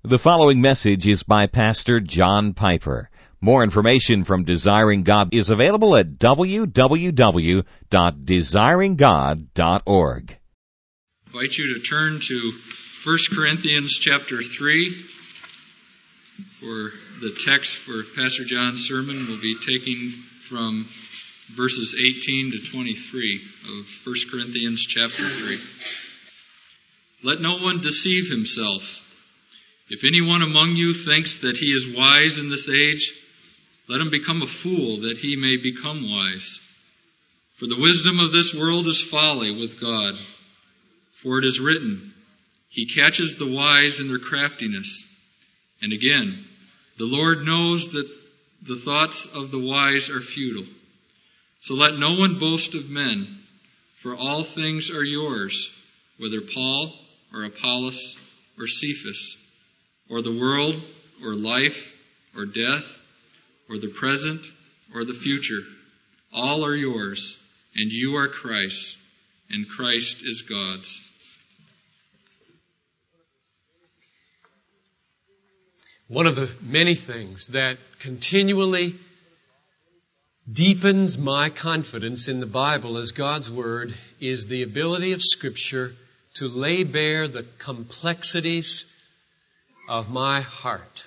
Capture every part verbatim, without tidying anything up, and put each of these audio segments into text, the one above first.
The following message is by Pastor John Piper. More information from Desiring God is available at w w w dot desiring god dot org. I invite you to turn to First Corinthians chapter three. For the text for Pastor John's sermon, we'll be taking from verses eighteen to twenty-three of First Corinthians chapter three. Let no one deceive himself. If anyone among you thinks that he is wise in this age, let him become a fool that he may become wise. For the wisdom of this world is folly with God. For it is written, He catches the wise in their craftiness. And again, the Lord knows that the thoughts of the wise are futile. So let no one boast of men, for all things are yours, whether Paul or Apollos or Cephas, or the world, or life, or death, or the present, or the future. All are yours, and you are Christ's, and Christ is God's. One of the many things that continually deepens my confidence in the Bible as God's Word is the ability of Scripture to lay bare the complexities of my heart.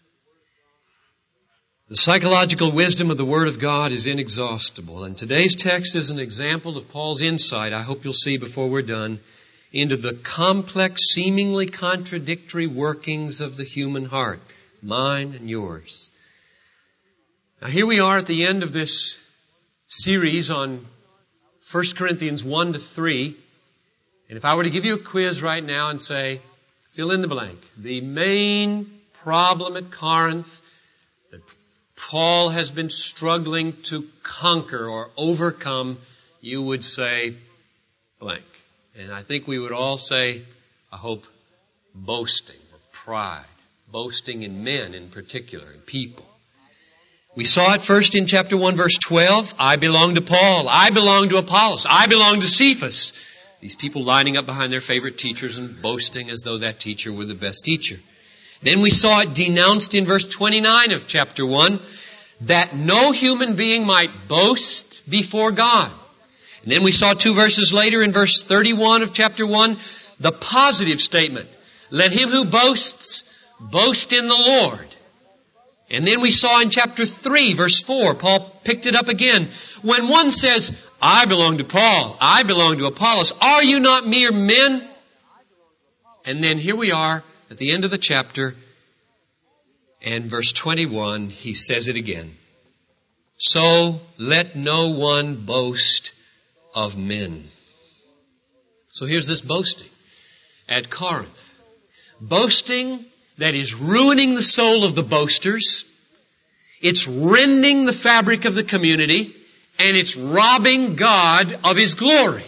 The psychological wisdom of the Word of God is inexhaustible, and today's text is an example of Paul's insight, I hope you'll see before we're done, into the complex, seemingly contradictory workings of the human heart, mine and yours. Now here we are at the end of this series on First Corinthians one to three, and if I were to give you a quiz right now and say, fill in the blank, the main problem at Corinth that Paul has been struggling to conquer or overcome, you would say blank. And I think we would all say, I hope, boasting or pride. Boasting in men in particular, in people. We saw it first in chapter one, verse twelve. I belong to Paul. I belong to Apollos. I belong to Cephas. These people lining up behind their favorite teachers and boasting as though that teacher were the best teacher. Then we saw it denounced in verse twenty-nine of chapter one, that no human being might boast before God. And then we saw two verses later in verse thirty-one of chapter one, the positive statement, let him who boasts, boast in the Lord. And then we saw in chapter three, verse four, Paul picked it up again. When one says, I belong to Paul, I belong to Apollos, are you not mere men? And then here we are at the end of the chapter, and verse twenty-one, he says it again. So let no one boast of men. So here's this boasting at Corinth. Boasting that is ruining the soul of the boasters. It's rending the fabric of the community, and it's robbing God of His glory.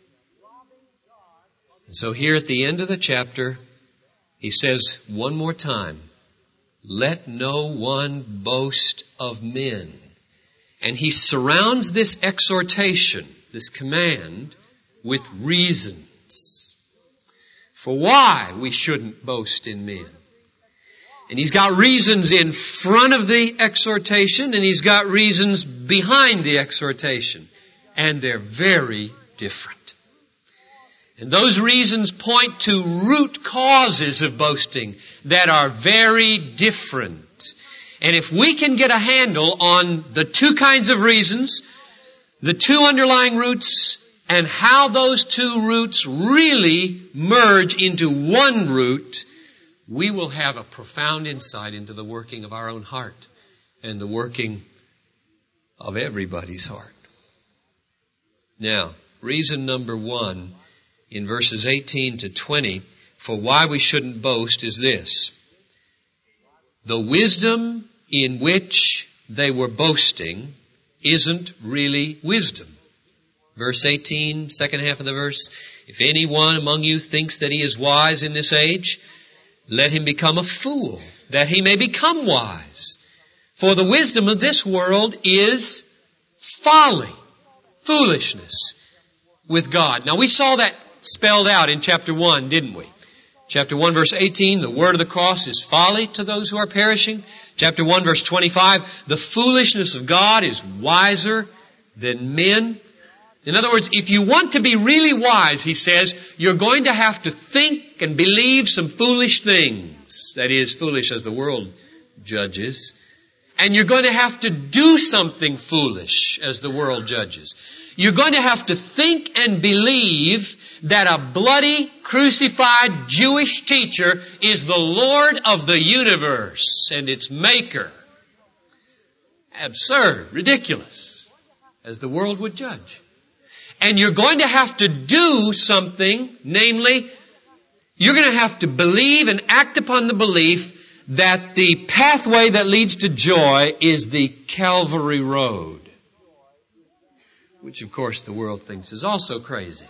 And so here at the end of the chapter, he says one more time, let no one boast of men. And he surrounds this exhortation, this command, with reasons for why we shouldn't boast in men. And he's got reasons in front of the exhortation, and he's got reasons behind the exhortation. And they're very different. And those reasons point to root causes of boasting that are very different. And if we can get a handle on the two kinds of reasons, the two underlying roots, and how those two roots really merge into one root, we will have a profound insight into the working of our own heart and the working of everybody's heart. Now, reason number one in verses eighteen to twenty for why we shouldn't boast is this. The wisdom in which they were boasting isn't really wisdom. Verse eighteen, second half of the verse, if anyone among you thinks that he is wise in this age, let him become a fool, that he may become wise. For the wisdom of this world is folly, foolishness with God. Now we saw that spelled out in chapter one, didn't we? Chapter one, verse eighteen, the word of the cross is folly to those who are perishing. Chapter one, verse twenty-five, the foolishness of God is wiser than men. In other words, if you want to be really wise, he says, you're going to have to think and believe some foolish things. That is, foolish as the world judges. And you're going to have to do something foolish as the world judges. You're going to have to think and believe that a bloody, crucified Jewish teacher is the Lord of the universe and its maker. Absurd, ridiculous, as the world would judge. And you're going to have to do something, namely, you're going to have to believe and act upon the belief that the pathway that leads to joy is the Calvary Road, which of course the world thinks is also crazy.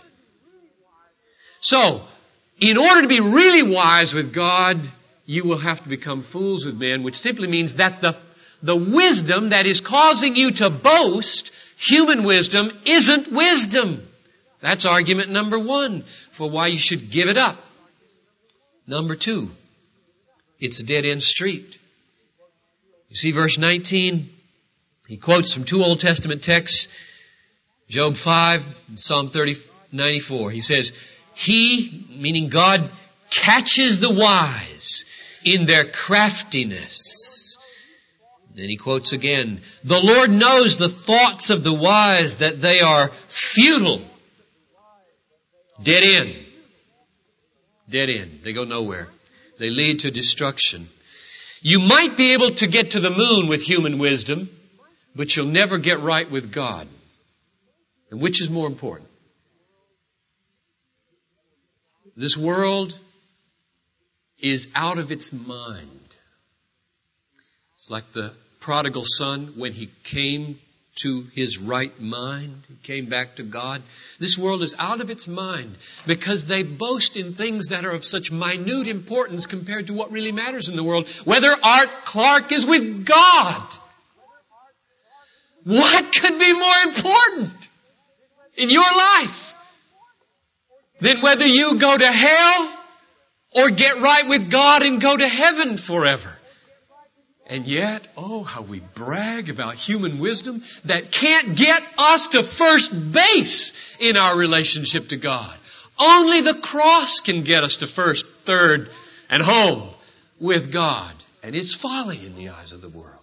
So, in order to be really wise with God, you will have to become fools with men, which simply means that the, the wisdom that is causing you to boast, human wisdom, isn't wisdom. That's argument number one for why you should give it up. Number two, it's a dead-end street. You see verse nineteen, he quotes from two Old Testament texts, Job five and Psalm thirty, ninety-four. He says, He, meaning God, catches the wise in their craftiness. Then he quotes again, the Lord knows the thoughts of the wise, that they are futile. Dead end. Dead end. They go nowhere. They lead to destruction. You might be able to get to the moon with human wisdom, but you'll never get right with God. And which is more important? This world is out of its mind. It's like the prodigal son when he came to his right mind. He came back to God. This world is out of its mind because they boast in things that are of such minute importance compared to what really matters in the world. Whether Art Clark is with God. What could be more important in your life than whether you go to hell or get right with God and go to heaven forever? And yet, oh, how we brag about human wisdom that can't get us to first base in our relationship to God. Only the cross can get us to first, third, and home with God. And it's folly in the eyes of the world.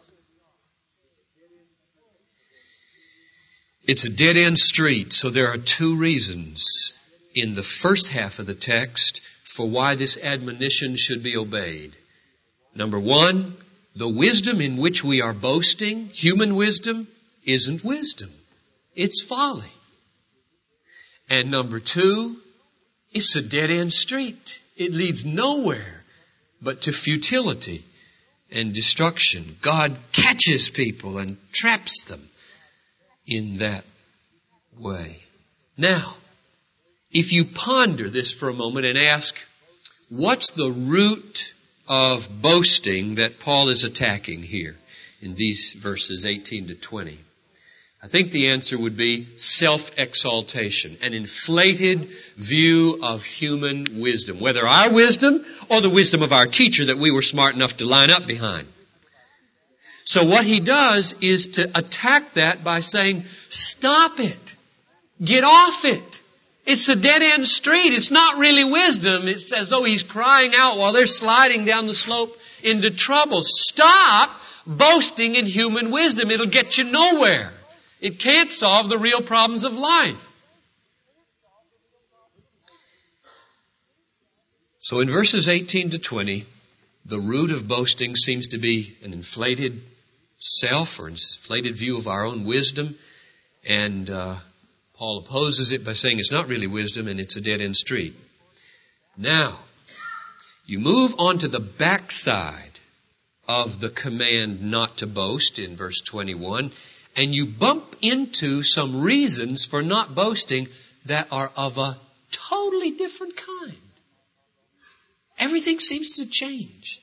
It's a dead-end street, so there are two reasons in the first half of the text for why this admonition should be obeyed. Number one, the wisdom in which we are boasting, human wisdom, isn't wisdom. It's folly. And number two, it's a dead-end street. It leads nowhere but to futility and destruction. God catches people and traps them in that way. Now, if you ponder this for a moment and ask, what's the root of boasting that Paul is attacking here in these verses eighteen to twenty? I think the answer would be self-exaltation, an inflated view of human wisdom, whether our wisdom or the wisdom of our teacher that we were smart enough to line up behind. So what he does is to attack that by saying, stop it. Get off it. It's a dead-end street. It's not really wisdom. It's as though he's crying out while they're sliding down the slope into trouble. Stop boasting in human wisdom. It'll get you nowhere. It can't solve the real problems of life. So in verses eighteen to twenty, the root of boasting seems to be an inflated self or inflated view of our own wisdom. And uh, Paul opposes it by saying it's not really wisdom and it's a dead-end street. Now, you move on to the backside of the command not to boast in verse twenty-one, and you bump into some reasons for not boasting that are of a totally different kind. Everything seems to change.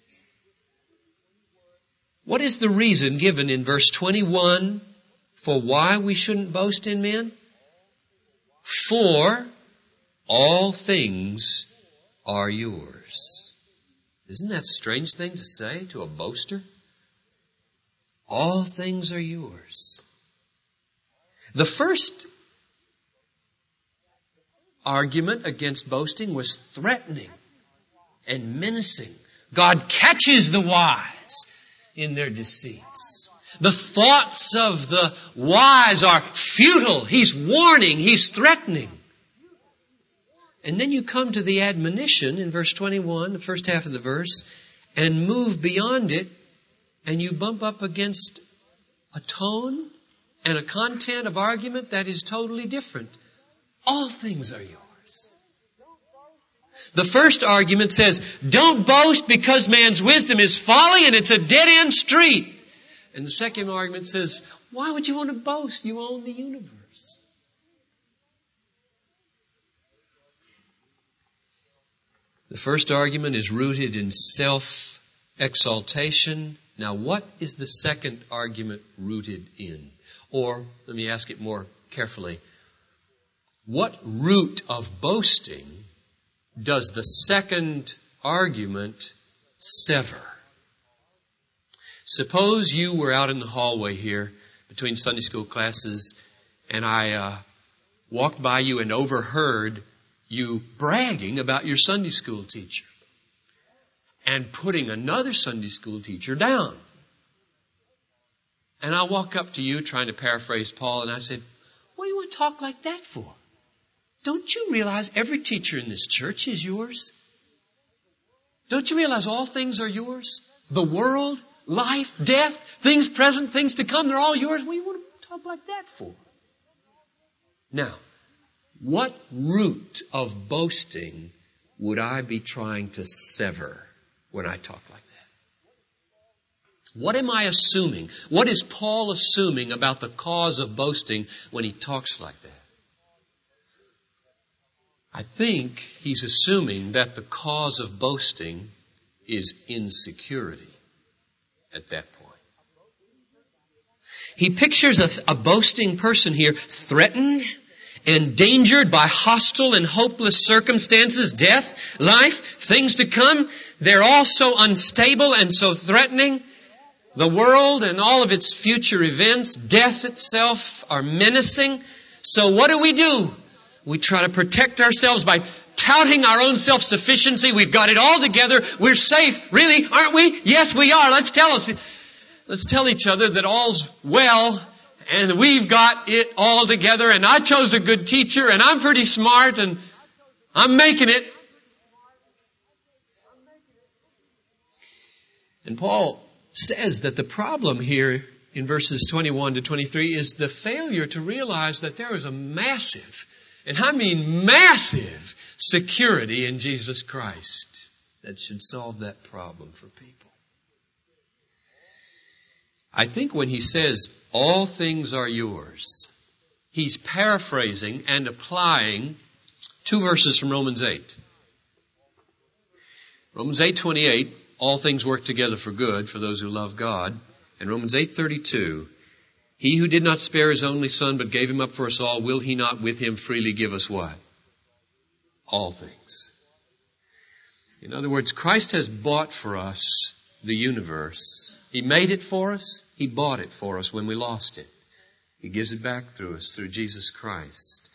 What is the reason given in verse twenty-one for why we shouldn't boast in men? For all things are yours. Isn't that a strange thing to say to a boaster? All things are yours. The first argument against boasting was threatening and menacing. God catches the wise in their deceits. The thoughts of the wise are futile. He's warning, he's threatening. And then you come to the admonition in verse twenty-one, the first half of the verse, and move beyond it, and you bump up against a tone and a content of argument that is totally different. All things are yours. The first argument says, don't boast because man's wisdom is folly and it's a dead-end street. And the second argument says, why would you want to boast? You own the universe. The first argument is rooted in self-exaltation. Now, what is the second argument rooted in? Or, let me ask it more carefully. What root of boasting does the second argument sever? Suppose you were out in the hallway here between Sunday school classes, and I uh, walked by you and overheard you bragging about your Sunday school teacher and putting another Sunday school teacher down. And I walk up to you trying to paraphrase Paul, and I said, what do you want to talk like that for? Don't you realize every teacher in this church is yours? Don't you realize all things are yours? The world, life, death, things present, things to come, they're all yours. What do you want to talk like that for? Now, what root of boasting would I be trying to sever when I talk like that? What am I assuming? What is Paul assuming about the cause of boasting when he talks like that? I think he's assuming that the cause of boasting is insecurity at that point. He pictures a, a boasting person here threatened, endangered by hostile and hopeless circumstances, death, life, things to come. They're all so unstable and so threatening. The world and all of its future events, death itself, are menacing. So what do we do? We try to protect ourselves by touting our own self-sufficiency. We've got it all together. We're safe. Really, aren't we? Yes, we are. Let's tell us. Let's tell each other that all's well and we've got it all together, and I chose a good teacher, and I'm pretty smart, and I'm making it. And Paul says that the problem here in verses twenty-one to twenty-three is the failure to realize that there is a massive, and I mean massive, security in Jesus Christ that should solve that problem for people. I think when he says, all things are yours, he's paraphrasing and applying two verses from Romans eight. Romans eight twenty-eight, all things work together for good for those who love God. And Romans eight thirty-two, he who did not spare his only son but gave him up for us all, will he not with him freely give us what? All things. In other words, Christ has bought for us the universe. He made it for us. He bought it for us when we lost it. He gives it back through us, through Jesus Christ.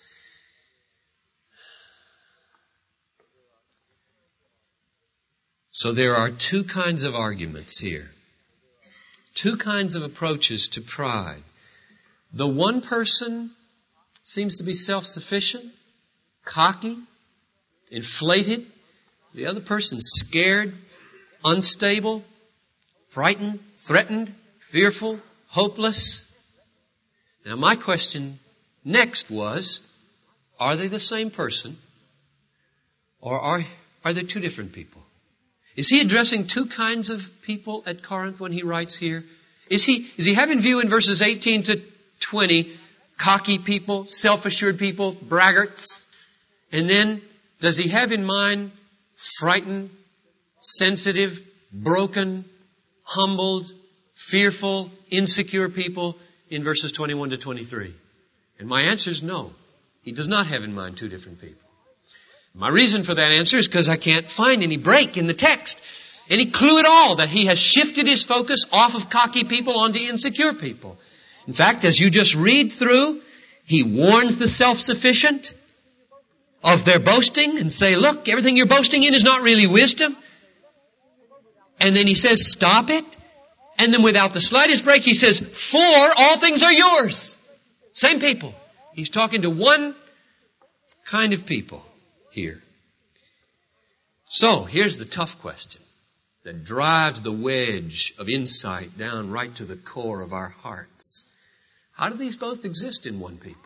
So there are two kinds of arguments here. Two kinds of approaches to pride. The one person seems to be self-sufficient, cocky, inflated. The other person's scared, unstable, frightened, threatened, fearful, hopeless. Now my question next was, are they the same person? Or are, are they two different people? Is he addressing two kinds of people at Corinth when he writes here? Is he, is he having in view in verses eighteen to twenty, cocky people, self-assured people, braggarts? And then does he have in mind frightened, sensitive, broken, humbled, fearful, insecure people in verses twenty-one to twenty-three? And my answer is no. He does not have in mind two different people. My reason for that answer is because I can't find any break in the text, any clue at all that he has shifted his focus off of cocky people onto insecure people. In fact, as you just read through, he warns the self-sufficient of their boasting and say, look, everything you're boasting in is not really wisdom. And then he says, stop it. And then without the slightest break, he says, for all things are yours. Same people. He's talking to one kind of people here. So, here's the tough question that drives the wedge of insight down right to the core of our hearts. How do these both exist in one people?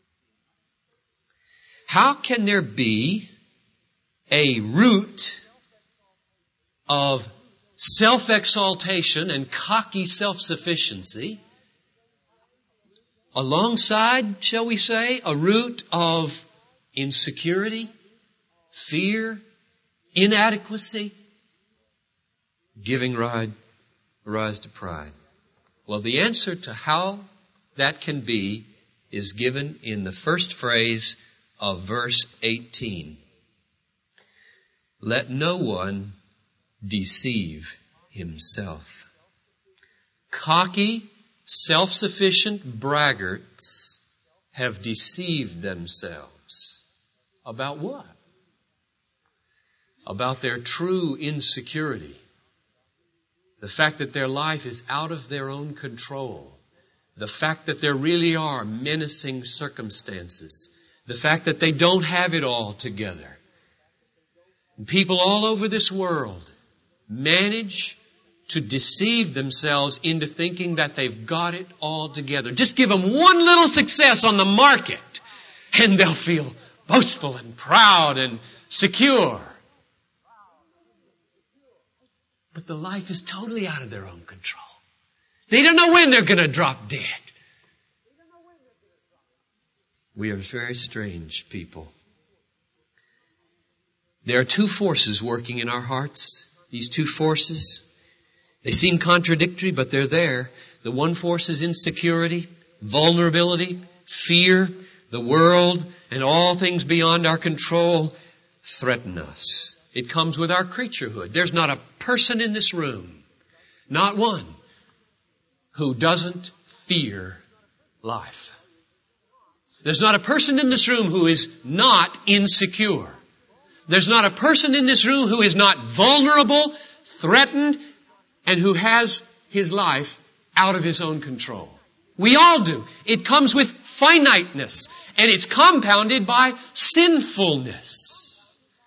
How can there be a root of self-exaltation and cocky self-sufficiency alongside, shall we say, a root of insecurity, fear, inadequacy, giving rise to pride? Well, the answer to how that can be is given in the first phrase of verse eighteen. Let no one deceive himself. Cocky, self-sufficient braggarts have deceived themselves. About what? About their true insecurity. The fact that their life is out of their own control. The fact that there really are menacing circumstances. The fact that they don't have it all together. And people all over this world manage to deceive themselves into thinking that they've got it all together. Just give them one little success on the market and they'll feel boastful and proud and secure. But the life is totally out of their own control. They don't know when they're going to drop dead. We are very strange people. There are two forces working in our hearts. These two forces, they seem contradictory, but they're there. The one force is insecurity, vulnerability, fear. The world and all things beyond our control threaten us. It comes with our creaturehood. There's not a person in this room, not one, who doesn't fear life. There's not a person in this room who is not insecure. There's not a person in this room who is not vulnerable, threatened, and who has his life out of his own control. We all do. It comes with finiteness, and it's compounded by sinfulness.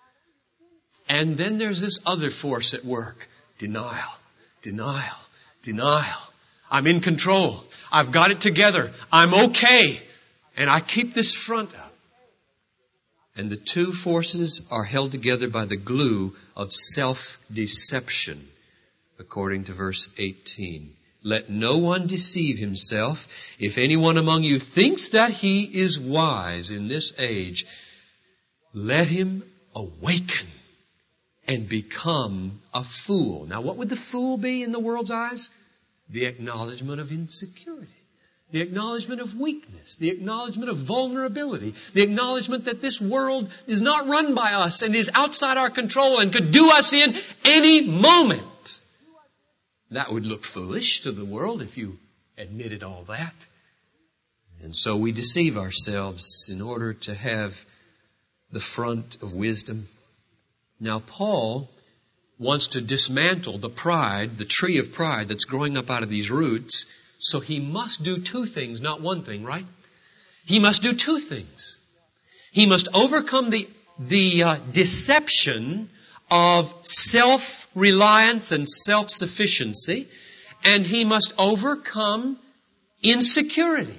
And then there's this other force at work. Denial, denial, denial. I'm in control. I've got it together. I'm okay. And I keep this front up. And the two forces are held together by the glue of self-deception, according to verse eighteen. Let no one deceive himself. If anyone among you thinks that he is wise in this age, let him awaken and become a fool. Now, what would the fool be in the world's eyes? The acknowledgement of insecurity. The acknowledgement of weakness, the acknowledgement of vulnerability, the acknowledgement that this world is not run by us and is outside our control and could do us in any moment. That would look foolish to the world if you admitted all that. And so we deceive ourselves in order to have the front of wisdom. Now, Paul wants to dismantle the pride, the tree of pride that's growing up out of these roots. So he must do two things, not one thing, right? He must do two things. He must overcome the, the uh, deception of self-reliance and self-sufficiency, and he must overcome insecurity.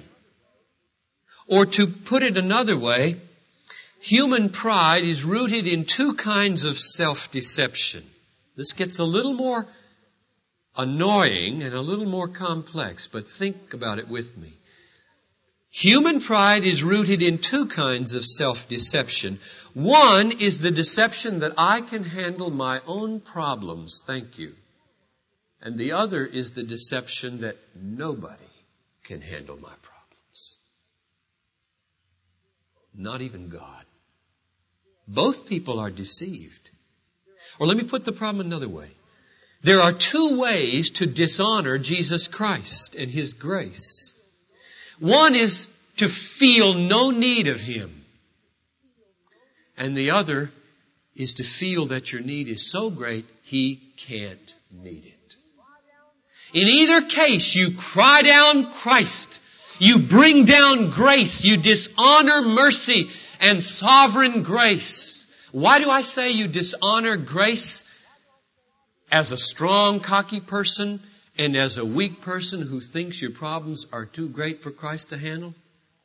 Or to put it another way, human pride is rooted in two kinds of self-deception. This gets a little more annoying and a little more complex, but think about it with me. Human pride is rooted in two kinds of self-deception. One is the deception that I can handle my own problems, thank you. And the other is the deception that nobody can handle my problems. Not even God. Both people are deceived. Or let me put the problem another way. There are two ways to dishonor Jesus Christ and His grace. One is to feel no need of Him. And the other is to feel that your need is so great He can't meet it. In either case, you cry down Christ. You bring down grace. You dishonor mercy and sovereign grace. Why do I say you dishonor grace? As a strong, cocky person and as a weak person who thinks your problems are too great for Christ to handle?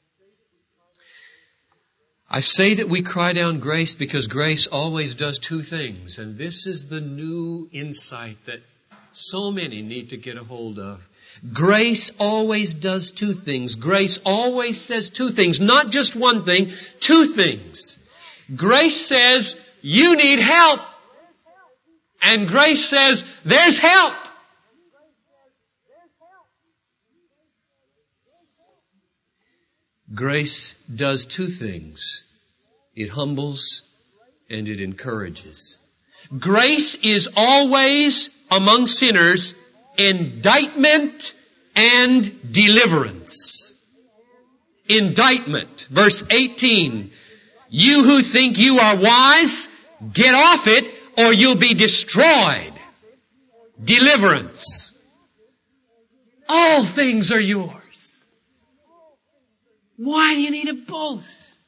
I say that we cry down grace because grace always does two things. And this is the new insight that so many need to get a hold of. Grace always does two things. Grace always says two things. Not just one thing, two things. Grace says, you need help. And grace says, there's help. Grace does two things. It humbles and it encourages. Grace is always among sinners indictment and deliverance. Indictment. Verse eighteen. You who think you are wise, get off it or you'll be destroyed. Deliverance. All things are yours. Why do you need to boast?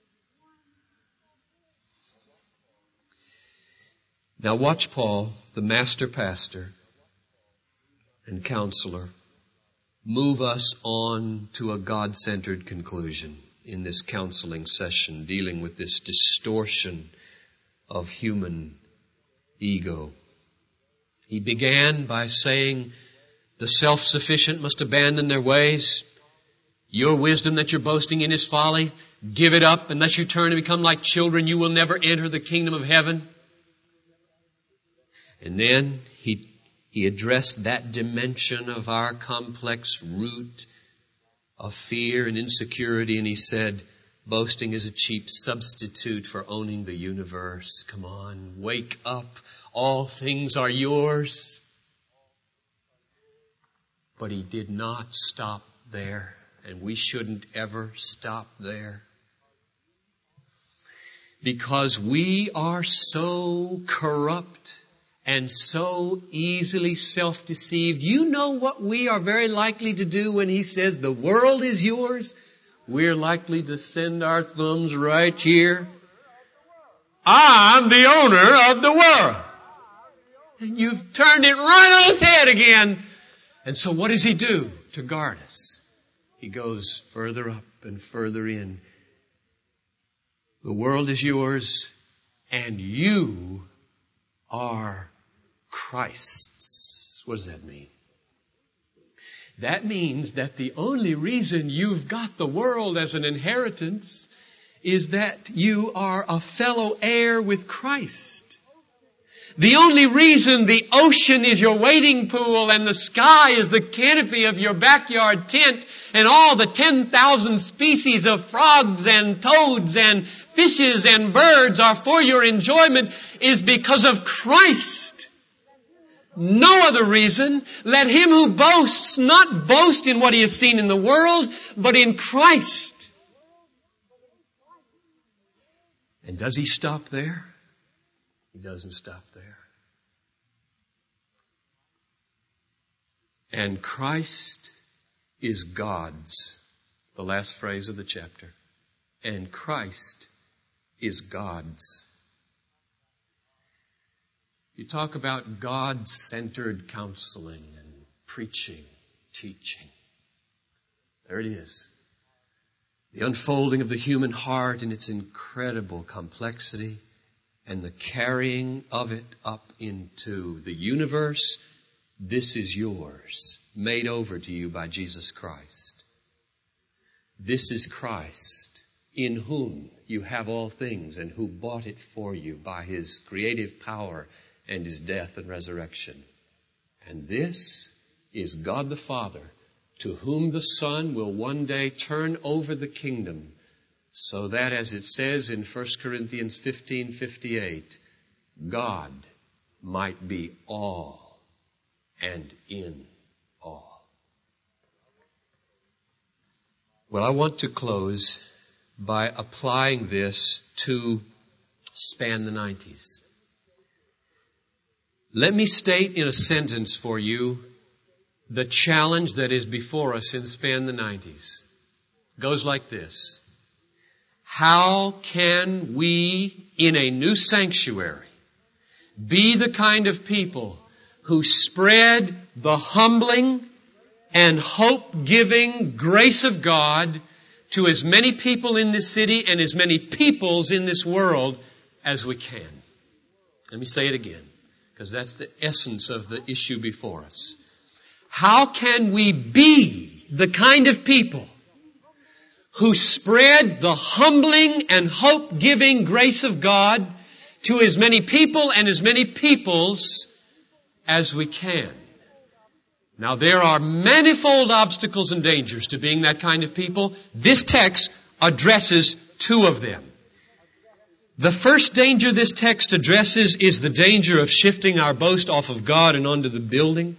Now watch Paul, the master pastor and counselor, move us on to a God-centered conclusion in this counseling session dealing with this distortion of human ego. He began by saying the self-sufficient must abandon their ways. Your wisdom that you're boasting in is folly. Give it up. Unless you turn and become like children, you will never enter the kingdom of heaven. And then he, he addressed that dimension of our complex root of fear and insecurity, and he said, boasting is a cheap substitute for owning the universe. Come on, wake up. All things are yours. But he did not stop there, and we shouldn't ever stop there. Because we are so corrupt and so easily self-deceived. You know what we are very likely to do when he says the world is yours? We're likely to send our thumbs right here. I'm the owner of the world. And you've turned it right on its head again. And so what does he do to guard us? He goes further up and further in. The world is yours and you are Christ's. What does that mean? That means that the only reason you've got the world as an inheritance is that you are a fellow heir with Christ. The only reason the ocean is your wading pool and the sky is the canopy of your backyard tent and all the ten thousand species of frogs and toads and fishes and birds are for your enjoyment is because of Christ. No other reason. Let him who boasts not boast in what he has seen in the world, but in Christ. And does he stop there? He doesn't stop there. And Christ is God's. The last phrase of the chapter. And Christ is God's. You talk about God-centered counseling and preaching, teaching. There it is. The unfolding of the human heart in its incredible complexity and the carrying of it up into the universe. This is yours, made over to you by Jesus Christ. This is Christ, in whom you have all things and who bought it for you by his creative power and his death and resurrection. And this is God the Father, to whom the Son will one day turn over the kingdom so that, as it says in First Corinthians fifteen fifty-eight, God might be all and in all. Well, I want to close by applying this to Span the nineties. Let me state in a sentence for you the challenge that is before us in Span the nineties. It goes like this. How can we, in a new sanctuary, be the kind of people who spread the humbling and hope-giving grace of God to as many people in this city and as many peoples in this world as we can? Let me say it again, because that's the essence of the issue before us. How can we be the kind of people who spread the humbling and hope-giving grace of God to as many people and as many peoples as we can? Now, there are manifold obstacles and dangers to being that kind of people. This text addresses two of them. The first danger this text addresses is the danger of shifting our boast off of God and onto the building.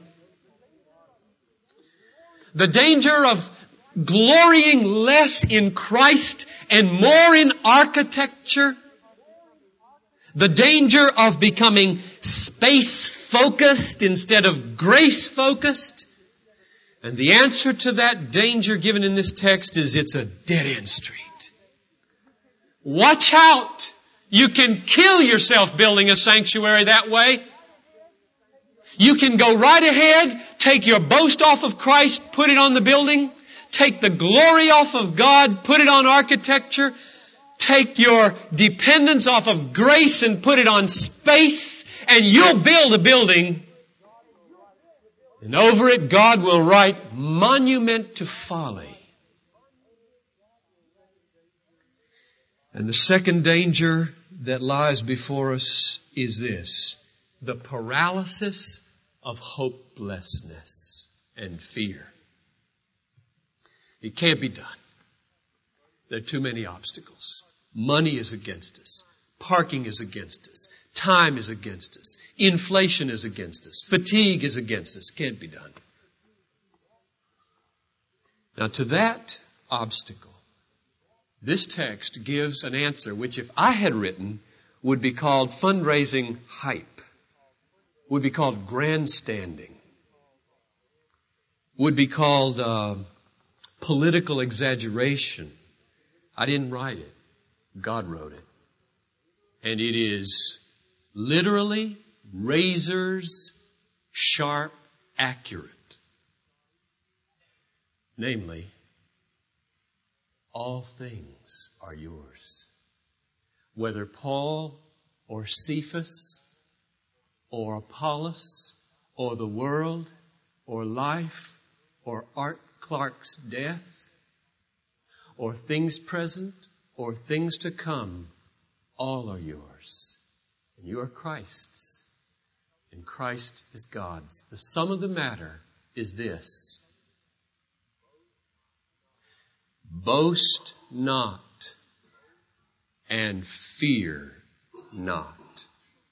The danger of glorying less in Christ and more in architecture. The danger of becoming space-focused instead of grace-focused. And the answer to that danger given in this text is it's a dead-end street. Watch out! You can kill yourself building a sanctuary that way. You can go right ahead, take your boast off of Christ, put it on the building. Take the glory off of God, put it on architecture. Take your dependence off of grace and put it on space, and you'll build a building. And over it, God will write monument to folly. And the second danger that lies before us is this: the paralysis of hopelessness and fear. It can't be done. There are too many obstacles. Money is against us. Parking is against us. Time is against us. Inflation is against us. Fatigue is against us. Can't be done. Now, to that obstacle, this text gives an answer which, if I had written, would be called fundraising hype, would be called grandstanding, would be called uh, political exaggeration. I didn't write it. God wrote it. And it is literally razors sharp accurate. Namely, all things are yours. Whether Paul or Cephas or Apollos or the world or life or Art Clark's death or things present or things to come, all are yours. And you are Christ's. And Christ is God's. The sum of the matter is this: boast not and fear not.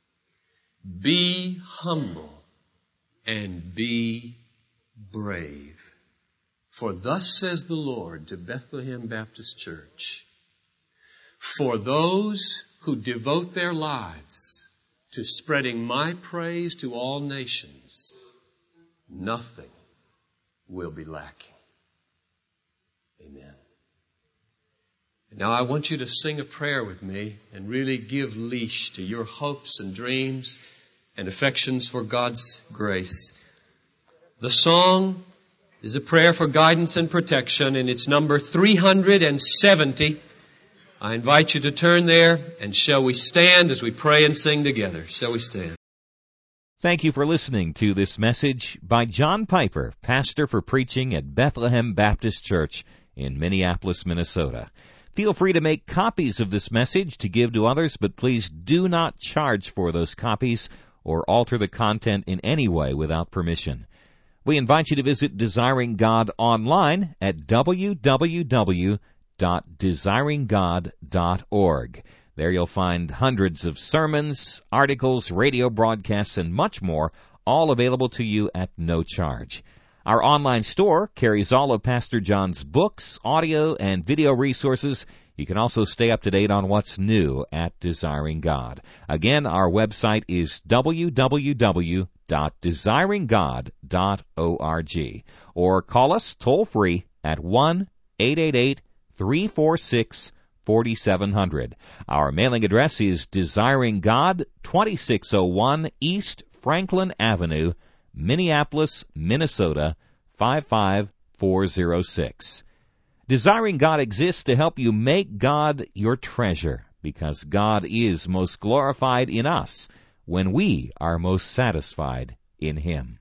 Be humble and be brave. For thus says the Lord to Bethlehem Baptist Church, for those who devote their lives to spreading my praise to all nations, nothing will be lacking. Amen. Now I want you to sing a prayer with me and really give leash to your hopes and dreams and affections for God's grace. The song is a prayer for guidance and protection, and it's number three hundred seventy. I invite you to turn there, and shall we stand as we pray and sing together? Shall we stand? Thank you for listening to this message by John Piper, pastor for preaching at Bethlehem Baptist Church in Minneapolis, Minnesota. Feel free to make copies of this message to give to others, but please do not charge for those copies or alter the content in any way without permission. We invite you to visit Desiring God online at w w w dot desiring god dot org. There you'll find hundreds of sermons, articles, radio broadcasts, and much more, all available to you at no charge. Our online store carries all of Pastor John's books, audio, and video resources. You can also stay up to date on what's new at Desiring God. Again, our website is w w w dot desiring god dot org. Or call us toll-free at one eight eight eight, three four six, four seven zero zero. Our mailing address is Desiring God, twenty-six oh one East Franklin Avenue, Minneapolis, Minnesota, five five four zero six. Desiring God exists to help you make God your treasure, because God is most glorified in us when we are most satisfied in Him.